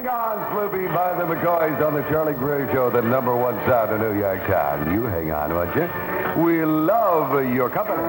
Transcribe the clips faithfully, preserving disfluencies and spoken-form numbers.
on, Sloopy, by the McCoys on the Charlie Greer Show, the number one sound in New York town. You hang on, won't you? We love your company.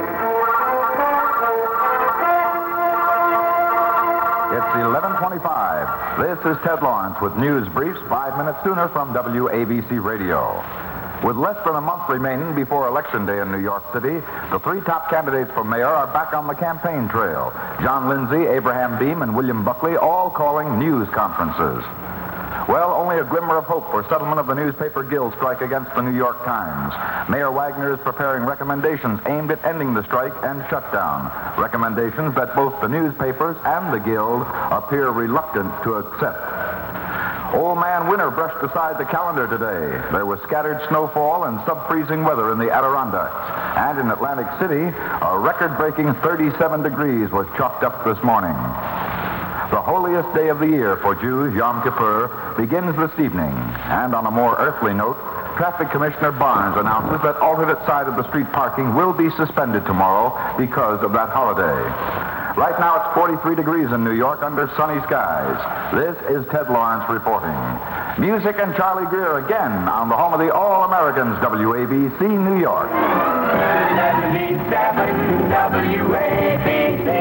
It's eleven twenty-five. This is Ted Lawrence with news briefs five minutes sooner from W A B C Radio. With less than a month remaining before Election Day in New York City, the three top candidates for mayor are back on the campaign trail. John Lindsay, Abraham Beam, and William Buckley all calling news conferences. Well, only a glimmer of hope for settlement of the newspaper guild strike against the New York Times. Mayor Wagner is preparing recommendations aimed at ending the strike and shutdown. Recommendations that both the newspapers and the guild appear reluctant to accept. Old Man Winter brushed aside the calendar today. There was scattered snowfall and sub-freezing weather in the Adirondacks. And in Atlantic City, a record-breaking thirty-seven degrees was chalked up this morning. The holiest day of the year for Jews, Yom Kippur, begins this evening. And on a more earthly note, Traffic Commissioner Barnes announces that alternate side of the street parking will be suspended tomorrow because of that holiday. Right now it's forty-three degrees in New York under sunny skies. This is Ted Lawrence reporting. Music and Charlie Greer again on the home of the All-Americans, W A B C, New York. seventy-seven W A B C.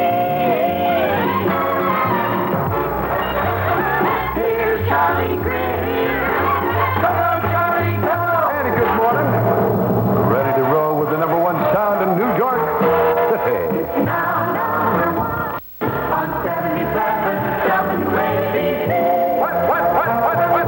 Here's Charlie Greer. Come on, Charlie, come. And good morning. Ready to roll with the number one sound in New York City. Now, number one on seventy-seven W A B C. What, what, what, what, what?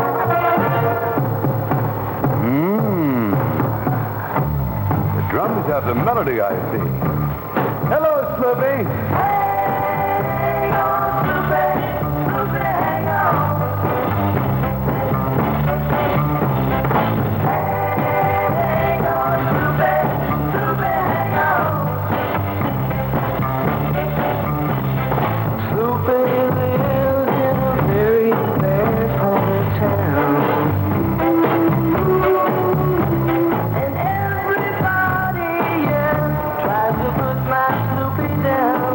Mmm. The drums have the melody, I see. Hello, Sloopy. Hang on, Sloopy, Sloopy, hang on. Hang on, Sloopy, Sloopy, hang on. Sloopy lives in a very bad part of town. And everybody, yeah, tries to put my Sloopy down.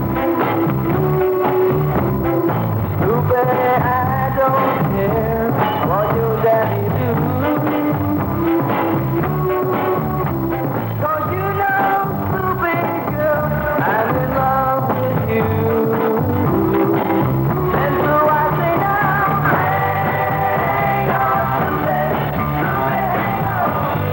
Sloopy, I don't care what your daddy do. 'Cause you know, Sloopy girl, I'm in love with you. And so I say now, hang on, Sloopy, Sloopy, hang on.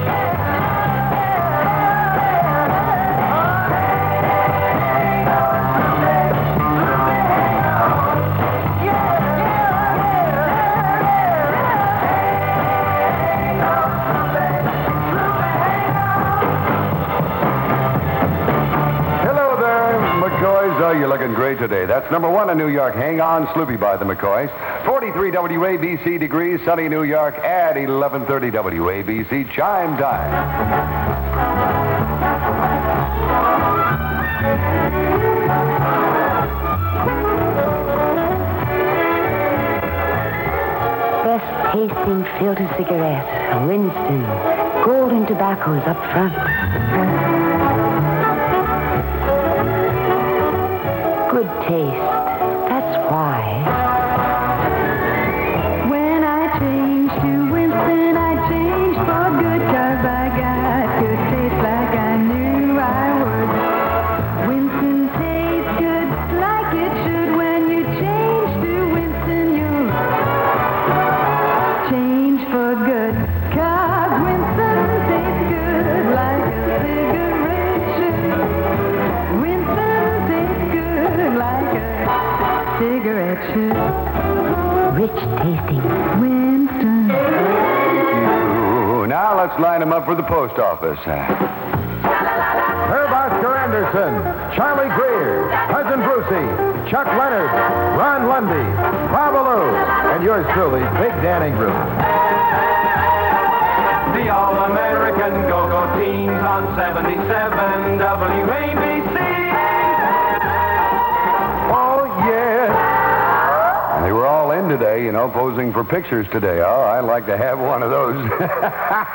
Hang on, Sloopy, Sloopy, hang on. Yeah, yeah, yeah, hang on, Sloopy, Sloopy, hang on. Hello there, McCoys. Oh, you're looking great today. That's number one in New York. Hang on, Sloopy by the McCoys. forty-three W A B C degrees, sunny New York at eleven thirty W A B C chime time. Best tasting filter cigarette, Winston. Golden tobaccos up front. Good taste. That's why. When I changed to Winston, I changed for good, 'cause I got good taste like I knew I would. Winston tastes good like it should. When you change to Winston, you'll change for good. 'Cause Winston tastes good like a cigarette should. Winston tastes good like a cigarette should. Rich tasting. Winston. Ooh, now let's line them up for the post office. Herb Oscar Anderson, Charlie Greer, Cousin Brucey, Chuck Leonard, Ron Lundy, Babalu, and yours truly, Big Dan Ingram. The All-American Go-Go Teams on seventy-seven W A B C. Oh, yeah. And they were all in today, you know, posing for pictures today. Oh, I'd like to have one of those.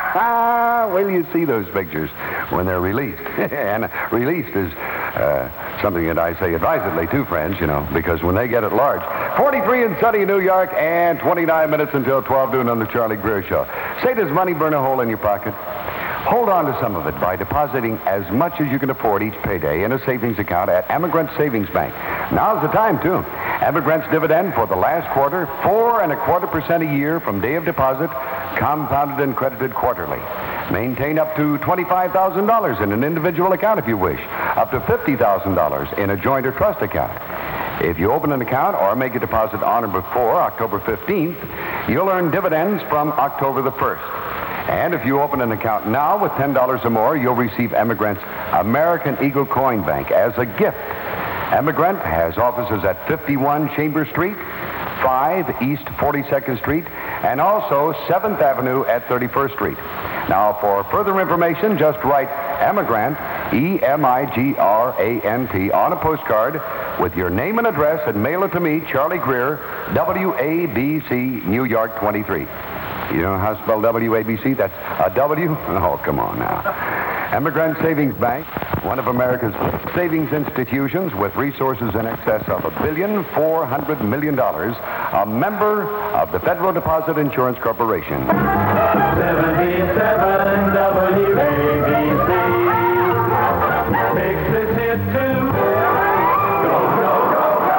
Wait till you see those pictures when they're released. And released is uh, Something that I say advisedly to friends, you know, because when they get it large. forty-three in sunny New York and twenty-nine minutes until twelve noon on the Charlie Greer Show. Say, does money burn a hole in your pocket? Hold on to some of it by depositing as much as you can afford each payday in a savings account at Emigrant Savings Bank. Now's the time, too. Emigrant's dividend for the last quarter, four and a quarter percent a year from day of deposit, compounded and credited quarterly. Maintain up to twenty-five thousand dollars in an individual account if you wish, up to fifty thousand dollars in a joint or trust account. If you open an account or make a deposit on or before October fifteenth, you'll earn dividends from October the first. And if you open an account now with ten dollars or more, you'll receive Emigrant's American Eagle Coin Bank as a gift. Emigrant has offices at fifty-one Chambers Street, five East forty-second Street, and also seventh Avenue at thirty-first Street. Now, for further information, just write Emigrant, E M I G R A N T, on a postcard with your name and address and mail it to me, Charlie Greer, W A B C, New York twenty-three. You know how to spell W A B C? That's a W? Oh, come on now. Emigrant Savings Bank, one of America's savings institutions with resources in excess of a billion four hundred million dollars, a member of the Federal Deposit Insurance Corporation. seventy-seven W A B C makes this hit too. Go, go, go, go,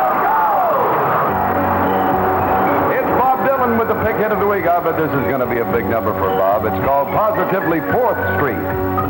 go! It's Bob Dylan with the pick hit of the week. I bet this is going to be a big number for Bob. It's called Positively fourth Street.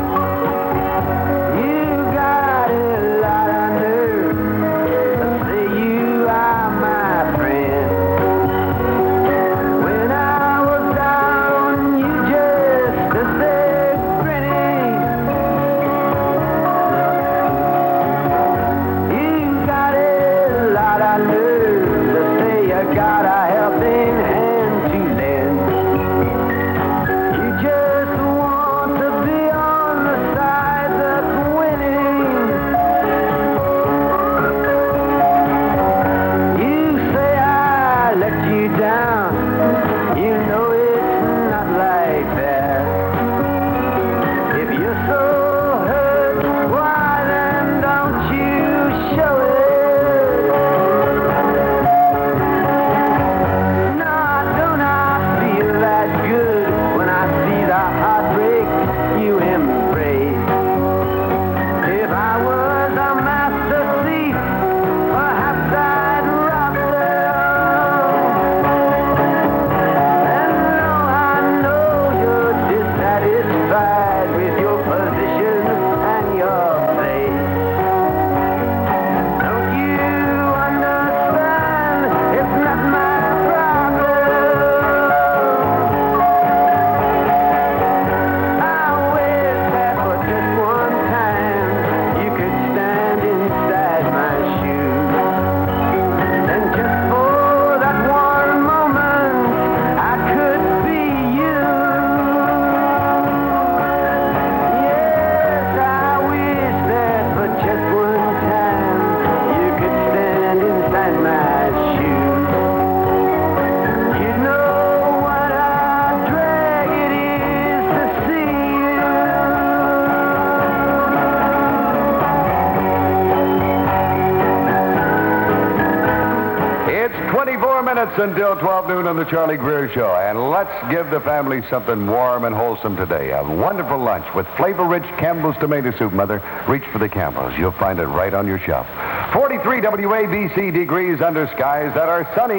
Until twelve noon on the Charlie Greer Show. And let's give the family something warm and wholesome today. A wonderful lunch with flavor-rich Campbell's tomato soup, Mother. Reach for the Campbell's. You'll find it right on your shelf. forty-three W A B C degrees under skies that are sunny.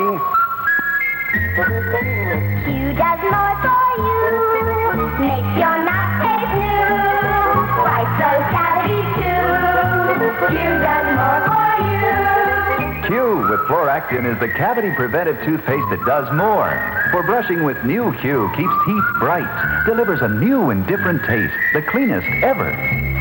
Q does more for you. Makes your mouth taste new. White those cavities too. Q does more for you. Q with Fluoractin is the cavity-preventive toothpaste that does more. For brushing with new Q keeps teeth bright, delivers a new and different taste, the cleanest ever.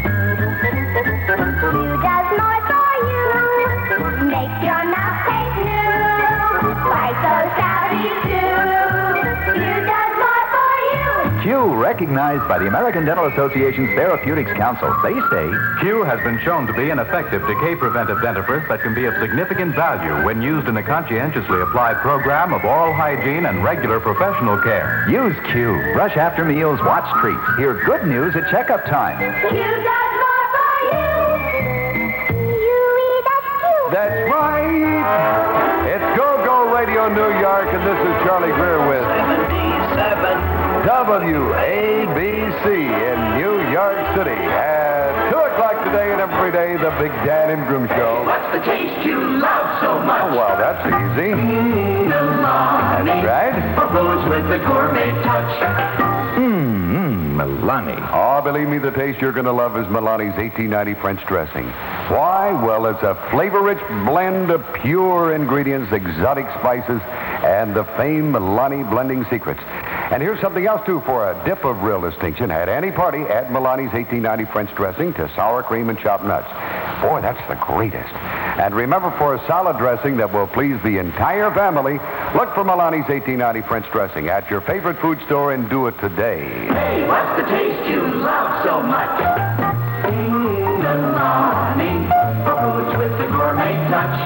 Q does more for you. Makes your mouth taste new. White those cavities too. Q does more for you. Q, recognized by the American Dental Association's Therapeutics Council. They say Q has been shown to be an effective decay-preventive dentifrice that can be of significant value when used in a conscientiously applied program of oral hygiene and regular professional care. use Q. Brush after meals, watch treats. Hear good news at checkup time. Q does more for you. You That's right. It's Go-Go Radio New York, and this is Charlie Greer with W A B C in New York City. At two o'clock today and every day, the Big Dan Ingram Show. What's the taste you love so much? Oh, well, that's easy. That's right. Propose with the gourmet touch. Mmm, Milani. Oh, believe me, the taste you're going to love is Milani's eighteen ninety French dressing. Why? Well, it's a flavor-rich blend of pure ingredients, exotic spices, and the famed Milani blending secrets. And here's something else, too, for a dip of real distinction. At any party, add Milani's eighteen ninety French dressing to sour cream and chopped nuts. Boy, that's the greatest. And remember, for a salad dressing that will please the entire family, look for Milani's eighteen ninety French dressing at your favorite food store and do it today. Hey, what's the taste you love so much? Mmm, Milani. Foods with the gourmet touch.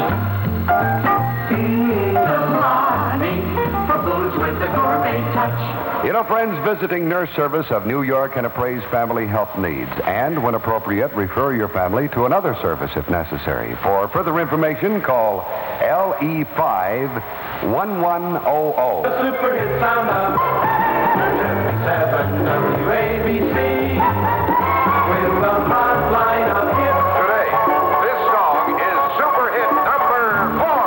Mmm, Milani. Foods with the gourmet touch. You know, friends, visiting nurse service of New York can appraise family health needs. And when appropriate, refer your family to another service if necessary. For further information, call L E five one one zero zero. The super hit sound of seven W A B C with a hotline of hits. Today, this song is super hit number four.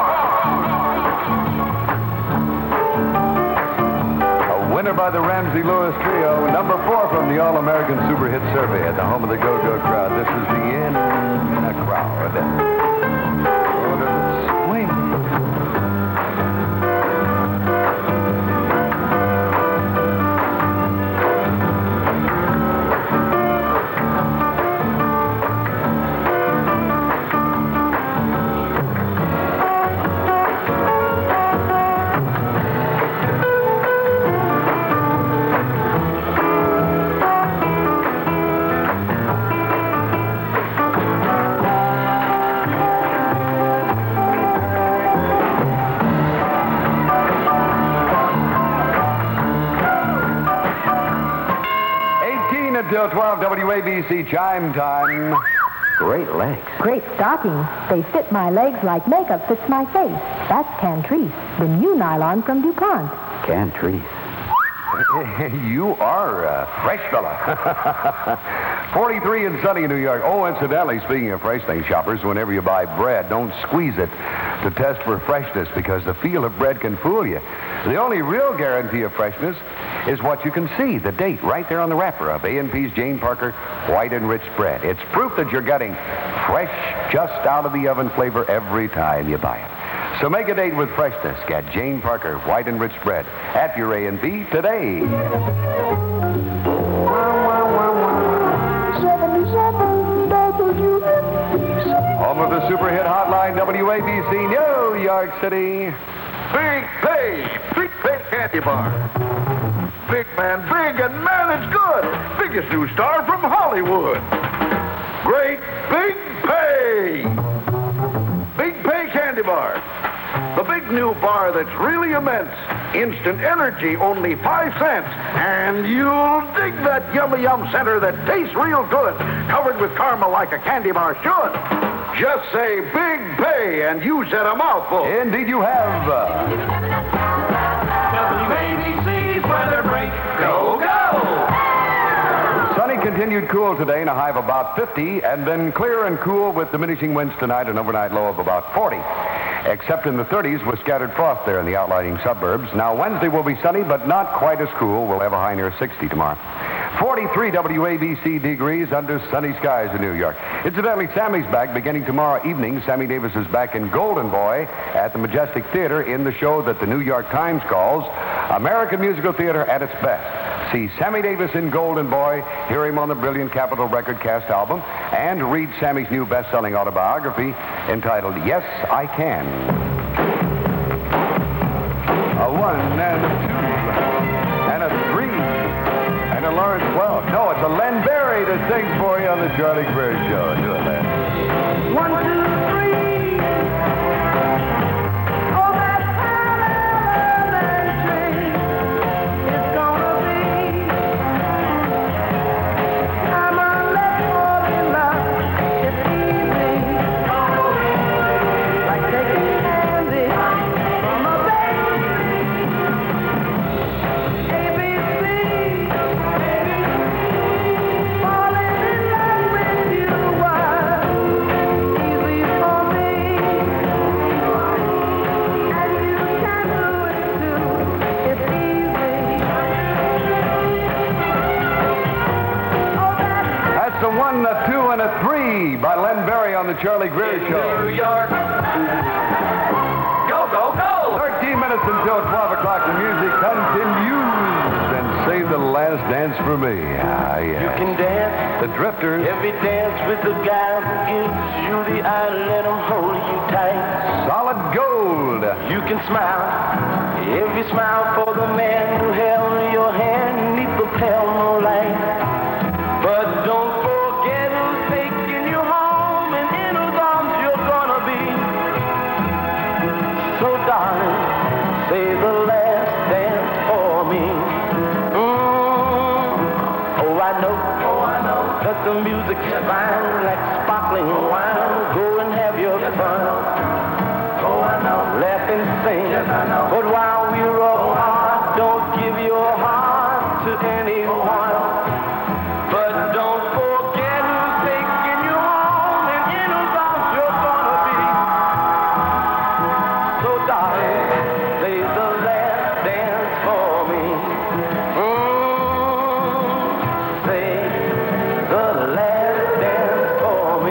A winner by the Ramsey Lewis Trio, number four from the All-American Super Hit Survey at the home of the Go-Go crowd. This is the In a Crowd. Oh, does it swing? Until twelve, W A B C chime time. Great legs. Great stockings. They fit my legs like makeup fits my face. That's Cantrice, the new nylon from DuPont. Cantrice. You are a fresh fella. forty-three and sunny in New York. Oh, incidentally, speaking of fresh things, shoppers, whenever you buy bread, don't squeeze it to test for freshness because the feel of bread can fool you. The only real guarantee of freshness is what you can see, the date, right there on the wrapper of A and P's Jane Parker White and Rich Bread. It's proof that you're getting fresh, just out of the oven flavor every time you buy it. So make a date with freshness. Get Jane Parker White and Rich Bread at your A and P today. Home of the super hit hotline, W A B C, New York City. Big Pay, Big Pay Candy Bar. Big man, big, and man, it's good. Biggest new star from Hollywood. Great Big Pay. Big Pay Candy Bar. The big new bar that's really immense. Instant energy, only five cents. And you'll dig that yummy yum center that tastes real good. Covered with caramel like a candy bar should. Just say Big Pay and you said a mouthful. Indeed you have. W A B C's weather break. Go, go! Sunny continued cool today in a high of about fifty, and then clear and cool with diminishing winds tonight, an overnight low of about forty. Except in the thirties with scattered frost there in the outlying suburbs. Now, Wednesday will be sunny, but not quite as cool. We'll have a high near sixty tomorrow. forty-three W A B C degrees under sunny skies in New York. Incidentally, Sammy's back beginning tomorrow evening. Sammy Davis is back in Golden Boy at the Majestic Theater in the show that the New York Times calls American Musical Theater at its best. See Sammy Davis in Golden Boy, hear him on the brilliant Capitol Record Cast album, and read Sammy's new best-selling autobiography entitled Yes, I Can. A one and a two and a three and a Lawrence twelve. No, it's a Len Berry that sings for you on the Charlie Greer Show. Do it, Len. One, two, three. Oh, that high train is gonna be. I'm a late for in love this evening. Charlie Greer Show. New York. Go, go, go! thirteen minutes until twelve o'clock. The music continues. And save the last dance for me. Ah, yeah. You can dance. The Drifters. Every dance with the guy who gives you the eye, let him hold you tight. Solid Gold. You can smile. Every smile for the man who held your hand neath the pale moonlight. But don't forget who's taking you home, and in whose arms you're gonna be. So darling, say the last dance for me. Mm. Oh, I know, oh, I know that the music's fine like sparkling wine. Go and have your fun. Oh, I know, laugh and sing. Yes, I know. But while we're apart, don't give your heart to anyone. But don't forget who's taking you home and in whose arms you're gonna be. So darling, play the last dance for me. Mm, say the last dance for me.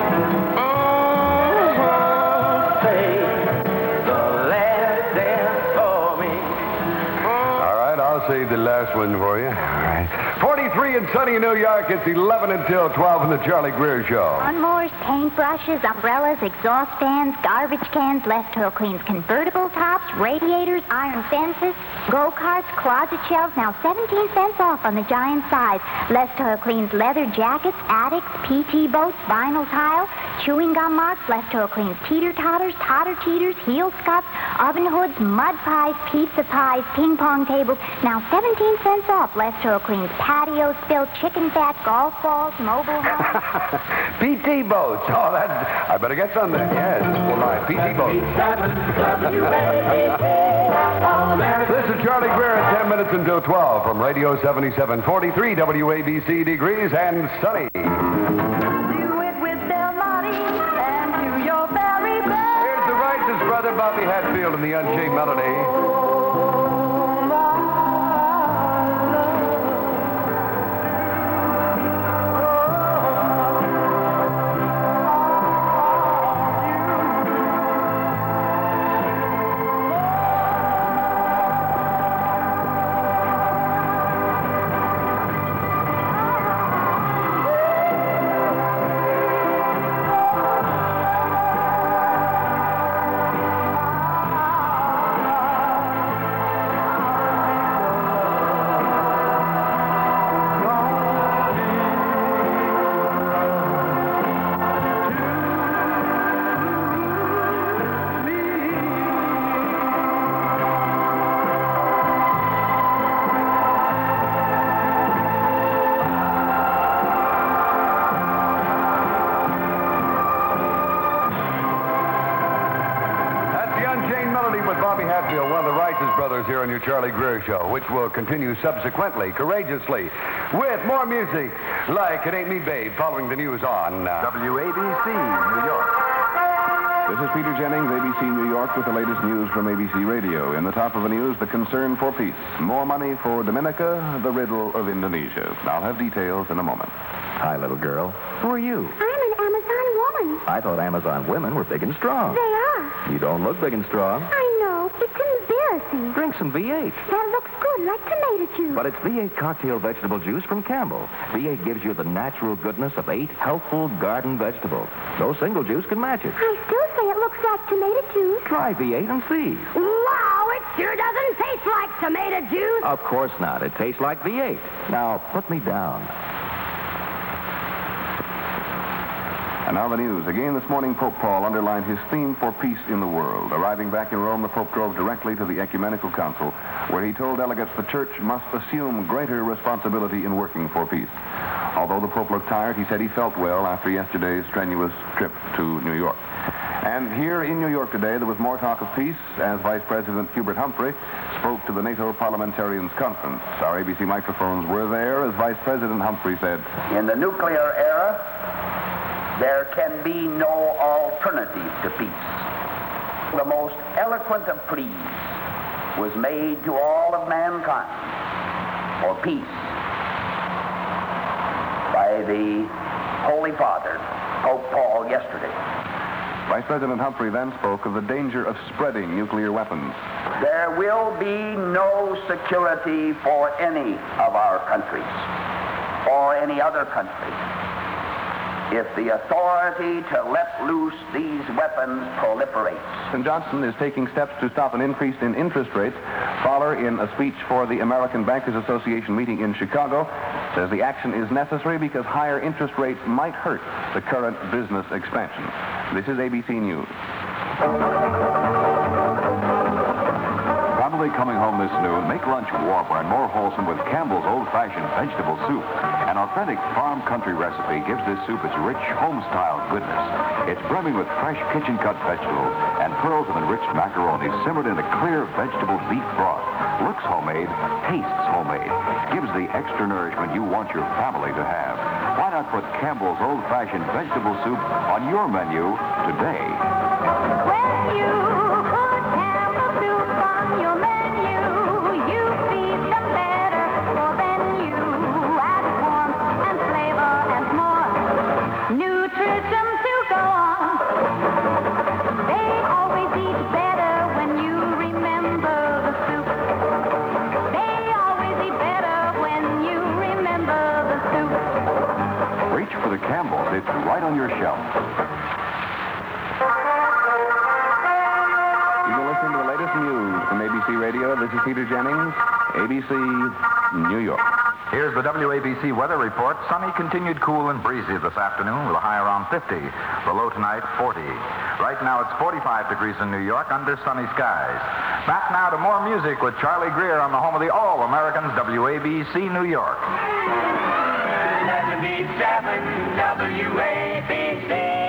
Mm, say the last dance for me. All right, I'll save the last one for you. All right. forty-three in sunny New York. It's eleven until twelve in the Charlie Greer Show. Lawnmowers, paintbrushes, umbrellas, exhaust fans, garbage cans, Les Toil Clean's convertible tops, radiators, iron fences, go-karts, closet shelves, now seventeen cents off on the giant size. Les Toil Clean's leather jackets, attics, P T boats, vinyl tile, chewing gum marks, Les Toil Clean's teeter-totters, totter-teeters, heel scuffs, oven hoods, mud pies, pizza pies, ping-pong tables, now seventeen cents off. Les Toil Clean's patio spill, chicken fat, golf balls, mobile homes. P T boats. Oh, that's... I better get some then. Yes, for my P T boats. This is Charlie Greer at ten minutes until twelve from Radio seventy-seven forty-three W A B C Degrees and Sunny. Do it with Belmonte and do your very best. Here's the righteous brother Bobby Hatfield in the Unchained Melody. Here on your Charlie Greer Show, which will continue subsequently, courageously, with more music like It Ain't Me, Babe, following the news on uh, W A B C, New York. This is Peter Jennings, A B C New York, with the latest news from A B C Radio. In the top of the news, the concern for peace. More money for Dominica, the riddle of Indonesia. I'll have details in a moment. Hi, little girl. Who are you? I'm an Amazon woman. I thought Amazon women were big and strong. They are. You don't look big and strong. I know. It's embarrassing. Drink some V eight. That looks good, like tomato juice. But it's V eight cocktail vegetable juice from Campbell. V eight gives you the natural goodness of eight healthful garden vegetables. No single juice can match it. I still say it looks like tomato juice. Try V eight and see. Wow, it sure doesn't taste like tomato juice. Of course not. It tastes like V eight. Now, put me down. And now the news. Again this morning, Pope Paul underlined his theme for peace in the world. Arriving back in Rome, the Pope drove directly to the Ecumenical Council, where he told delegates the Church must assume greater responsibility in working for peace. Although the Pope looked tired, he said he felt well after yesterday's strenuous trip to New York. And here in New York today, there was more talk of peace as Vice President Hubert Humphrey spoke to the NATO Parliamentarians' Conference. Our A B C microphones were there as Vice President Humphrey said, "In the nuclear era, there can be no alternative to peace. The most eloquent of pleas was made to all of mankind for peace by the Holy Father Pope Paul yesterday. Vice President Humphrey then spoke of the danger of spreading nuclear weapons. There will be no security for any of our countries, or any other country, if the authority to let loose these weapons proliferates. President Johnson is taking steps to stop an increase in interest rates. Fowler, in a speech for the American Bankers Association meeting in Chicago, says the action is necessary because higher interest rates might hurt the current business expansion. This is A B C News. Probably coming home this noon, make lunch warmer and more wholesome with Campbell's old-fashioned vegetable soup. An authentic farm country recipe gives this soup its rich home-style goodness. It's brimming with fresh kitchen-cut vegetables and pearls of enriched macaroni simmered in a clear vegetable beef broth. Looks homemade, tastes homemade, gives the extra nourishment you want your family to have. Why not put Campbell's old-fashioned vegetable soup on your menu today? When you put Campbell's soup on your menu, you feed them better, for then you add warmth and flavor and more nutrition to go on. They always eat better when you remember the soup. They always eat better when you remember the soup. Reach for the Campbell's. It's right on your shelf. You're listening to the latest news from A B C Radio. This is Peter Jennings, A B C, New York. Here's the W A B C weather report. Sunny continued cool and breezy this afternoon with a high around fifty. The low tonight, forty. Right now it's forty-five degrees in New York under sunny skies. Back now to more music with Charlie Greer on the home of the All-Americans, W A B C, New York. seventy-seven W A B C.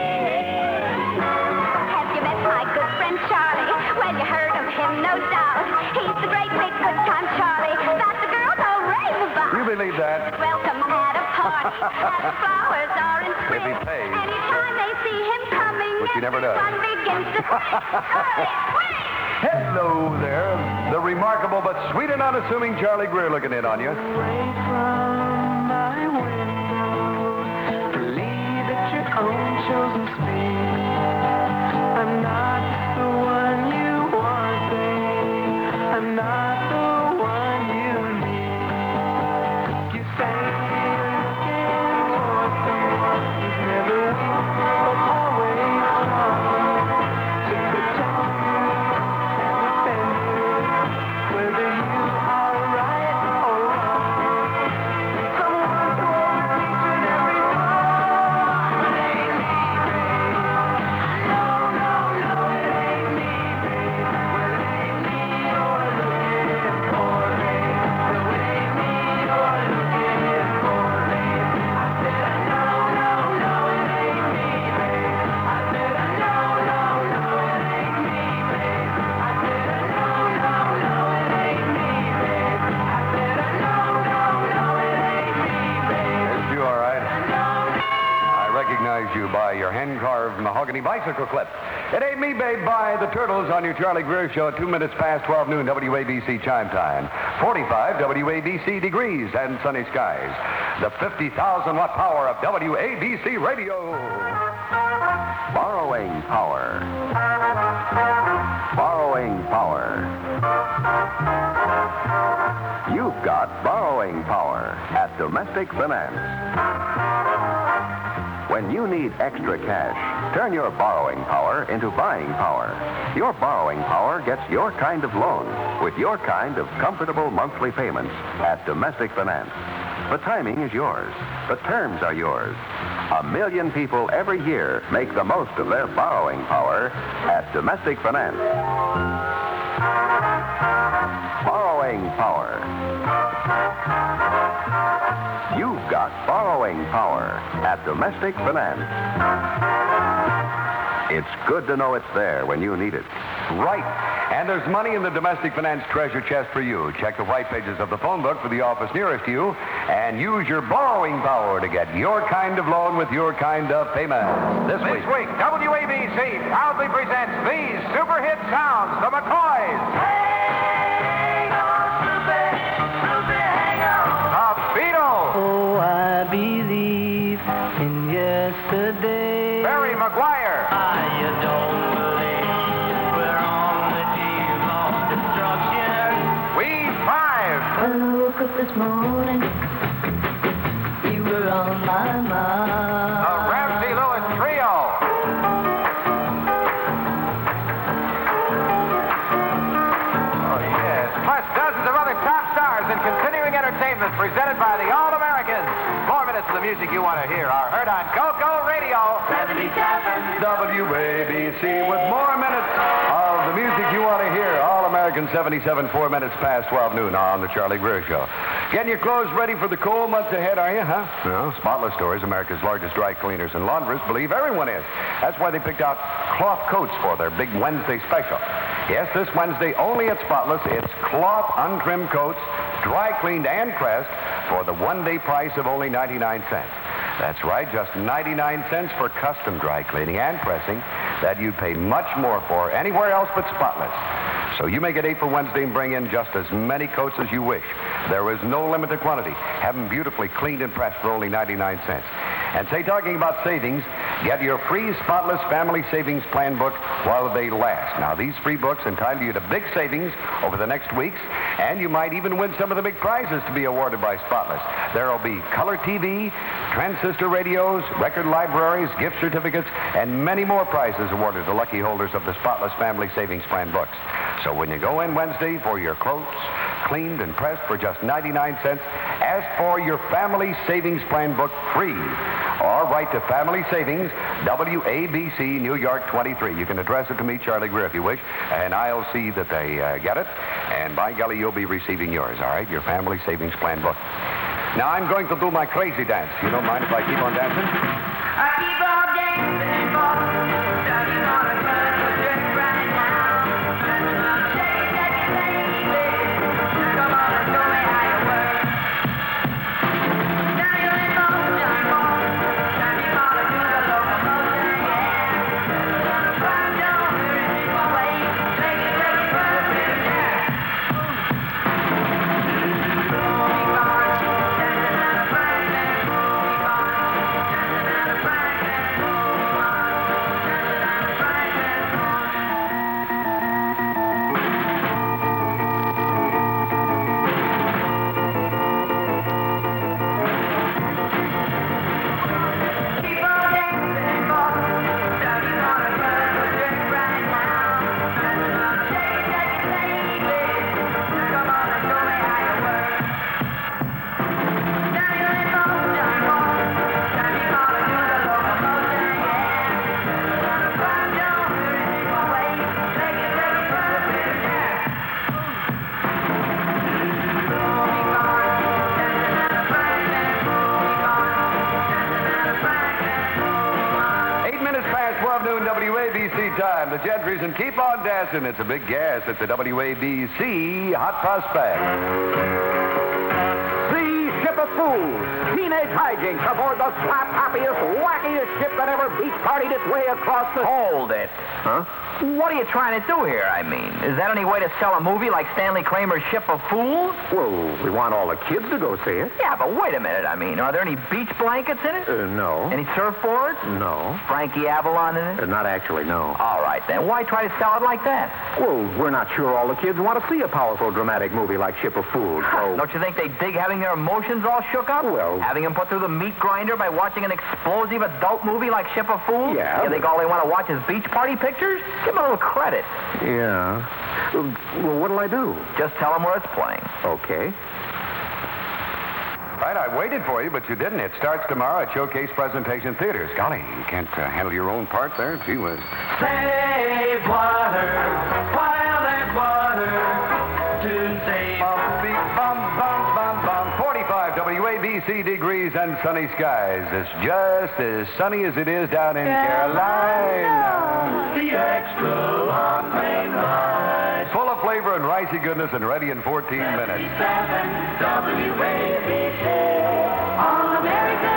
Have you met my good friend Charlie? Well, you heard of him, no doubt. He's the great big good time Charlie that the girls all rave about. You believe that? Welcome at a party, as the flowers are in spring. If he pays. Anytime they see him coming, Which he never does. everyone begins to sing. Early swing! Hello there. The remarkable but sweet and unassuming Charlie Greer looking in on you. Chosen space. I'm not the one you want, babe. I'm not the one you need. You say you're looking for someone who's never weak but always strong to protect you and defend you, whether you are right or wrong. Someone who will reach in every door. You by your hand-carved mahogany bicycle clip. It ain't me, babe, by the Turtles on your Charlie Greer Show at two minutes past twelve noon W A B C chime time. forty-five W A B C degrees and sunny skies. The fifty thousand watt power of W A B C Radio. Borrowing power. Borrowing power. You've got borrowing power at Domestic Finance. When you need extra cash, turn your borrowing power into buying power. Your borrowing power gets your kind of loan with your kind of comfortable monthly payments at Domestic Finance. The timing is yours. The terms are yours. A million people every year make the most of their borrowing power at Domestic Finance. Borrowing power. You've got borrowing power at Domestic Finance. It's good to know it's there when you need it. Right. And there's money in the Domestic Finance treasure chest for you. Check the white pages of the phone book for the office nearest you and use your borrowing power to get your kind of loan with your kind of payment. This, This week. week, W A B C proudly presents these super hit sounds, the McCoys. Hang on, Snoopy, Snoopy, hang on. The Beatles. Oh, I believe in yesterday. this morning. You were on my mind. The Ramsey Lewis Trio. Oh, yes. Plus dozens of other top stars in continuing entertainment presented by the All-Americans. Four minutes of the music you want to hear are heard on Go-Go Radio. seventy-seven W A B C with more minutes of the music you want to hear. All-American seventy-seven, four minutes past twelve noon on the Charlie Greer Show. Getting your clothes ready for the cold months ahead, are you, huh? Well, Spotless Stores, America's largest dry cleaners and laundress, believe everyone is. That's why they picked out cloth coats for their big Wednesday special. Yes, this Wednesday, only at Spotless, it's cloth untrimmed coats, dry cleaned and pressed for the one-day price of only ninety-nine cents. That's right, just ninety-nine cents for custom dry cleaning and pressing that you'd pay much more for anywhere else but Spotless. So you make it eight for Wednesday and bring in just as many coats as you wish. There is no limited quantity. Have them beautifully cleaned and pressed for only ninety-nine cents. And say, talking about savings, get your free Spotless Family Savings Plan book while they last. Now, these free books entitle you to big savings over the next weeks, and you might even win some of the big prizes to be awarded by Spotless. There will be color T V, transistor radios, record libraries, gift certificates, and many more prizes awarded to lucky holders of the Spotless Family Savings Plan books. So when you go in Wednesday for your clothes cleaned and pressed for just ninety-nine cents, ask for your Family Savings Plan book free. Or write to Family Savings, W A B C, New York twenty-three. You can address it to me, Charlie Greer, if you wish, and I'll see that they uh, get it. And by golly, you'll be receiving yours, all right? Your Family Savings Plan book. Now, I'm going to do my crazy dance. You don't mind if I keep on dancing? I keep on dancing, boy. Dancing on a Christmas tree right now. Shake, shake it, baby. Come on and show me how you work. Now you're in motion, boy. Now you ought to do the locomotion, yeah. Run down, hurry, my way. Shake it, shake it, perfect, yeah. Time. The Gentrys and keep on dancing. It's a big gas. It's a W A B C Hot Prospect. The Ship of Fools. Teenage hijinks aboard the slap-happiest, wackiest ship that ever beach-partied its way across the... Hold it. Huh? What are you trying to do here, I mean? Is that any way to sell a movie like Stanley Kramer's Ship of Fools? Well, we want all the kids to go see it. Yeah, but wait a minute, I mean. Are there any beach blankets in it? Uh, no. Any surfboards? No. Frankie Avalon in it? Uh, not actually, no. All right, then. Why try to sell it like that? Well, we're not sure all the kids want to see a powerful, dramatic movie like Ship of Fools, so... Don't you think they dig having their emotions all shook up? Well... Having them put through the meat grinder by watching an explosive adult movie like Ship of Fools? Yeah. You think all they want to watch is beach party pictures? Give them a little credit. Yeah. Well, what'll I do? Just tell them where it's playing. Okay. Right, I waited for you, but you didn't. It starts tomorrow at Showcase Presentation Theaters. Golly, you can't uh, handle your own part there? Gee whiz. Save water, while there's water to save. Bum, beep, bum, bum, bum, bum. forty-five W A B C degrees and sunny skies. It's just as sunny as it is down in Carolina. The extra long plane ride. Full of flavor and ricey goodness and ready in fourteen minutes. seventy-seven W A B C, All American.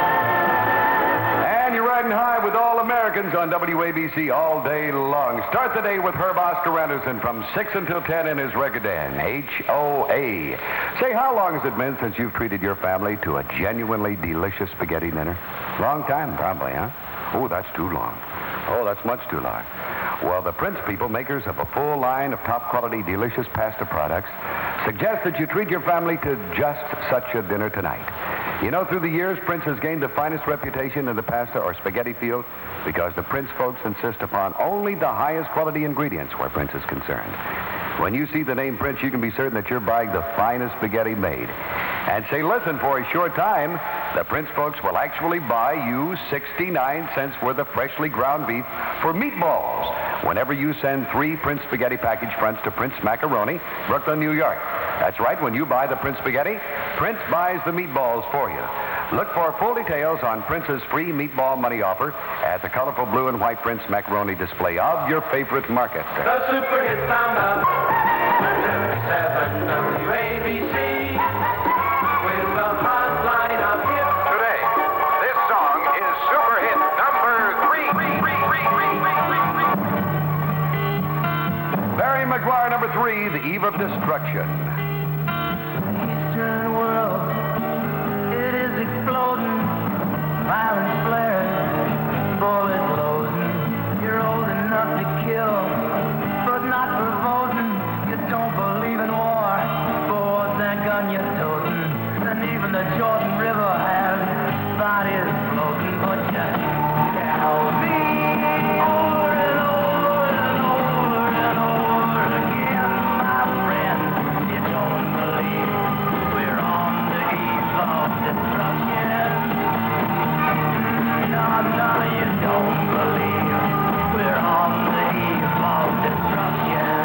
And you're riding high with All Americans on W A B C all day long. Start the day with Herb Oscar Anderson from six until ten in his Regadan, H O A. Say, how long has it been since you've treated your family to a genuinely delicious spaghetti dinner? Long time, probably, huh? Oh, that's too long. Oh, that's much too long. Well, the Prince people, makers of a full line of top-quality, delicious pasta products, suggests that you treat your family to just such a dinner tonight. You know, through the years, Prince has gained the finest reputation in the pasta or spaghetti field because the Prince folks insist upon only the highest quality ingredients where Prince is concerned. When you see the name Prince, you can be certain that you're buying the finest spaghetti made. And say, listen, for a short time, the Prince folks will actually buy you sixty-nine cents worth of freshly ground beef for meatballs whenever you send three Prince spaghetti package fronts to Prince Macaroni, Brooklyn, New York. That's right, when you buy the Prince spaghetti, Prince buys the meatballs for you. Look for full details on Prince's free meatball money offer at the colorful blue and white Prince Macaroni display of your favorite market. The super hit sound of seven W A B C with the hotline of hits. Today, this song is super hit number three. Barry McGuire, number three, The Eve of Destruction. Eastern world, it is exploding, violence flares, bullets loading. You're old enough to kill, but not for voting. You don't believe in war, but that gun you're toting. And even the Jordan River has bodies floating, but you tell me over and over and over and over again, my friend, you don't believe we're on the eve of destruction. No, no, you don't believe we're on the eve of destruction.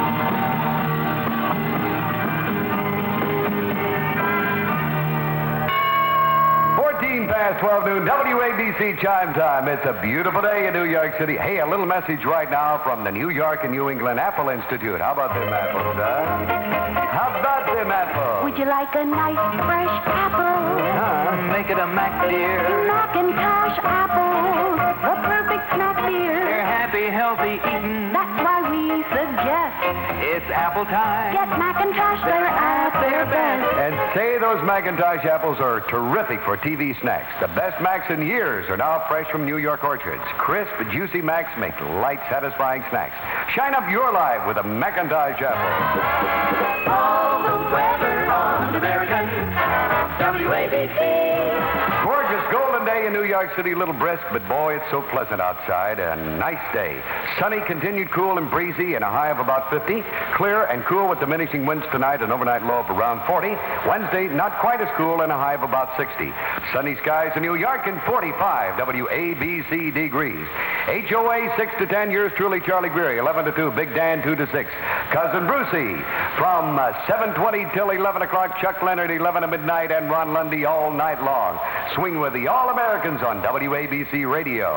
fourteen past twelve noon, W A B C chime time. It's a beautiful day in New York City. Hey, a little message right now from the New York and New England Apple Institute. How about them apples, huh? How about them apples? Would you like a nice fresh apple? Uh, make it a Mac, dear. Macintosh apples, the perfect snack, dear. They're happy, healthy eating. That's why we suggest It's apple time. get Macintosh, they're at their best. And say those Macintosh apples are terrific for T V snacks. The best Macs in years are now fresh from New York orchards. Crisp, juicy Macs make light, satisfying snacks. Shine up your life with a Macintosh apple. All the weather on American W A B C. Gorgeous golden day in New York City, a little brisk, but boy, it's so pleasant outside. A nice day. Sunny, continued cool and breezy, and a high of about fifty. Clear and cool with diminishing winds tonight, an overnight low of around forty. Wednesday, not quite as cool, and a high of about sixty. Sunny skies in New York and forty-five W A B C degrees. H O A six to ten, yours truly, Charlie Greery, eleven to two, Big Dan two to six. Cousin Brucey, from uh, seven twenty till eleven o'clock, Chuck Leonard, eleven to midnight, and Ron Lundy all night long. Swing with the All-Americans on W A B C Radio.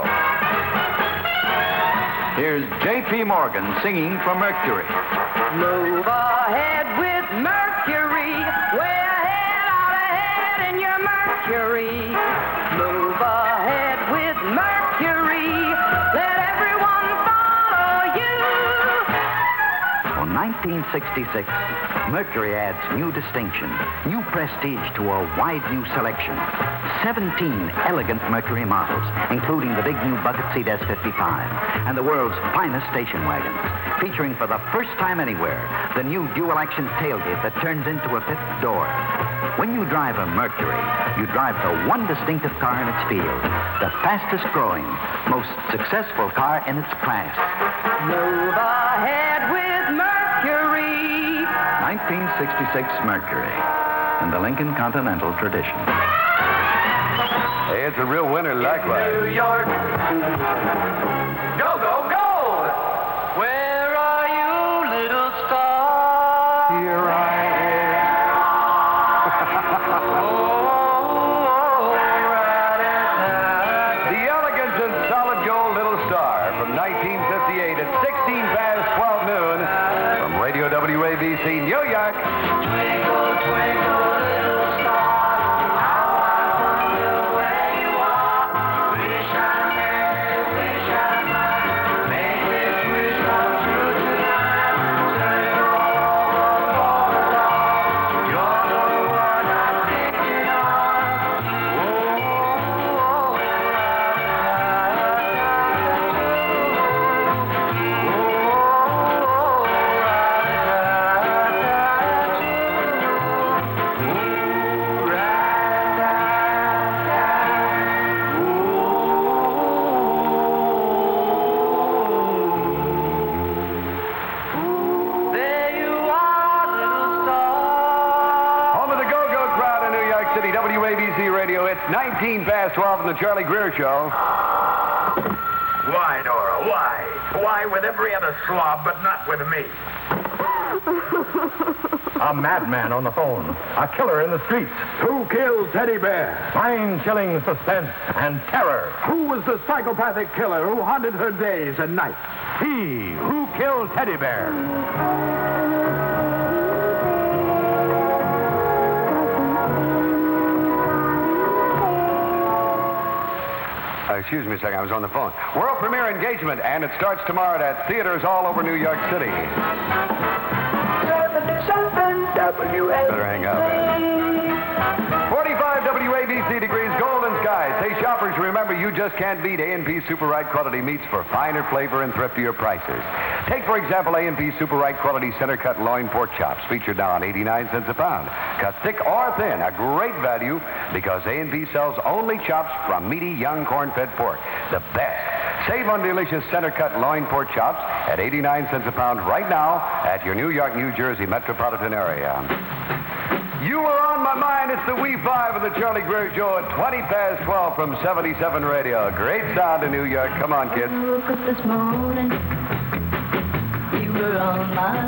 Here's J P. Morgan singing from Mercury. Move ahead with Mercury, way ahead, out ahead in your Mercury. Move ahead with Mercury, let everyone follow you. For nineteen sixty-six, Mercury adds new distinction, new prestige to a wide new selection. seventeen elegant Mercury models, including the big new bucket seat S fifty-five and the world's finest station wagons, featuring for the first time anywhere the new dual-action tailgate that turns into a fifth door. When you drive a Mercury, you drive the one distinctive car in its field, the fastest growing, most successful car in its class. Move ahead with Mercury. nineteen sixty-six Mercury, in the Lincoln Continental tradition. Hey, it's a real winner likewise. New York. Go, go, go! Where are you, little star? Here I The Elegant and Solid Gold Little Star from nineteen fifty-eight at sixteen past twelve noon from Radio W A B C New York. Twinkle, twinkle, little star, how I wonder where you are. Wish I may, wish I might, make this wish come true tonight. Say all over, you're the one I'm thinking of. Oh, It's nineteen past twelve on the Charlie Greer Show. Why, Nora? Why? Why with every other slob, but not with me? A madman on the phone. A killer in the streets. Who killed Teddy Bear? Spine-chilling suspense and terror. Who was the psychopathic killer who haunted her days and nights? He who killed Teddy Bear. Uh, excuse me a second, I was on the phone. World premiere engagement, and it starts tomorrow at theaters all over New York City. Better hang up. forty-five W A B C degrees, Golden Skies. Hey, shoppers, remember, you just can't beat A and P Super Right quality meats for finer flavor and thriftier prices. Take, for example, A and P Super Right quality center-cut loin pork chops, featured now on eighty-nine cents a pound. Cut thick or thin, a great value, because A and P sells only chops from meaty, young, corn-fed pork. The best. Save on delicious center-cut loin pork chops at eighty-nine cents a pound right now at your New York, New Jersey metropolitan area. You were on my mind. It's the Wee Five of the Charlie Greer Show at twenty past twelve from seventy-seven Radio. Great sound in New York. Come on, kids. I woke up this morning. You were on my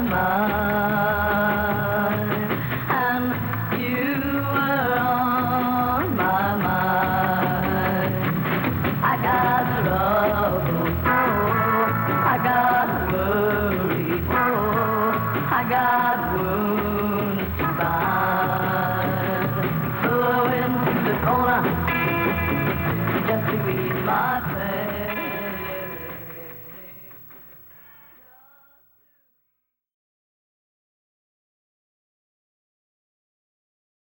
mind. And you were on my mind. I got trouble. Oh, I got worry. Oh, I got wounds to bind. So I went to the corner just to ease my pain.